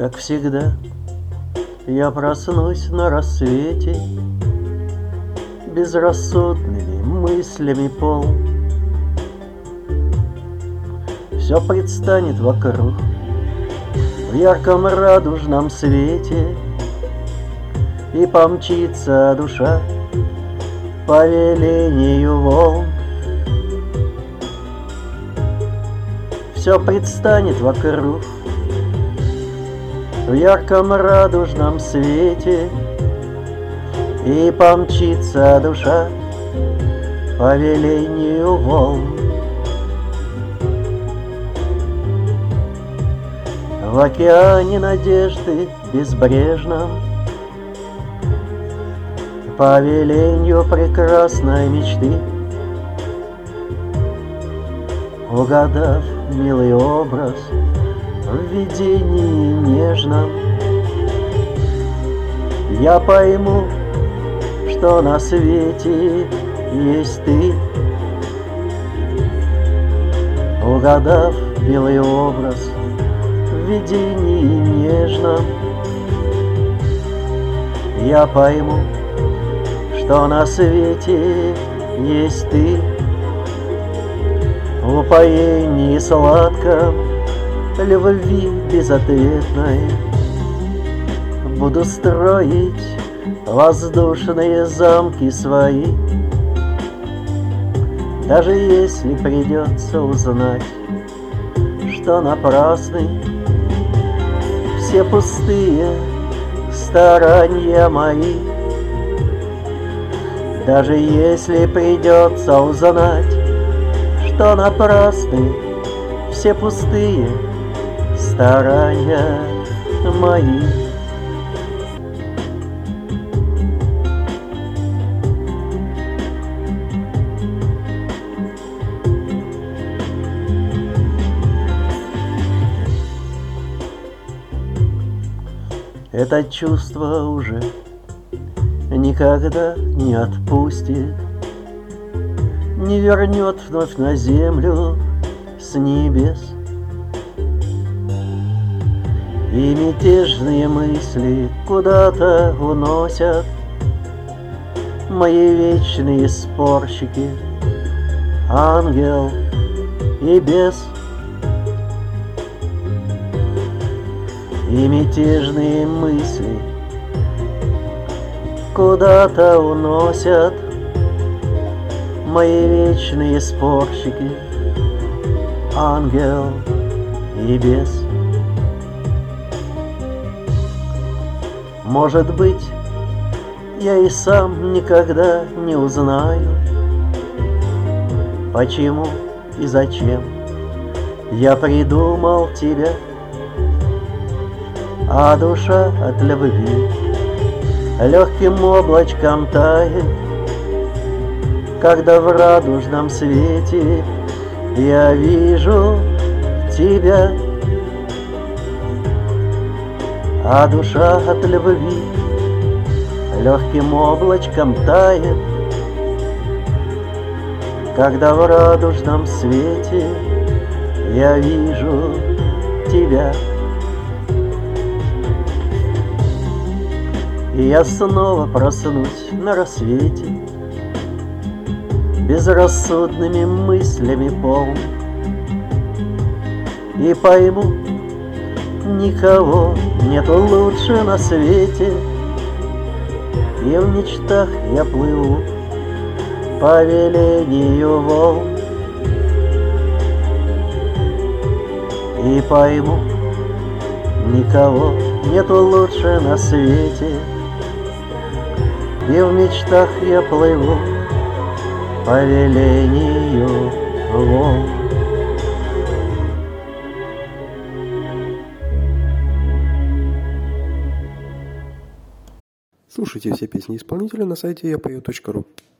Как всегда, я проснусь на рассвете, безрассудными мыслями полн. Все предстанет вокруг в ярком радужном свете, и помчится душа по велению волн. Все предстанет вокруг в ярком радужном свете, и помчится душа по велению волн. В океане надежды безбрежном, по велению прекрасной мечты, угадав милый образ в видении нежном, я пойму, что на свете есть ты. Угадав милый образ в видении нежном, я пойму, что на свете есть ты. В упоении сладком любви безответной буду строить воздушные замки свои, даже если придется узнать, что напрасны все пустые старания мои. Даже если придется узнать, что напрасны все пустые старания мои. Это чувство уже никогда не отпустит, не вернет вновь на землю с небес. И мятежные мысли куда-то уносят мои вечные спорщики, ангел и бес. И мятежные мысли куда-то уносят мои вечные спорщики, ангел и бес. Может быть, я и сам никогда не узнаю, почему и зачем я придумал тебя, а душа от любви легким облачком тает, когда в радужном свете я вижу тебя. А душа от любви легким облачком тает, когда в радужном свете я вижу тебя. И я снова проснусь на рассвете, безрассудными мыслями полн, и пойму, никого нету лучше на свете, и в мечтах я плыву по велению волн. И пойму, никого нету лучше на свете, и в мечтах я плыву по велению волн. Слушайте все песни исполнителя на сайте yapою.ru.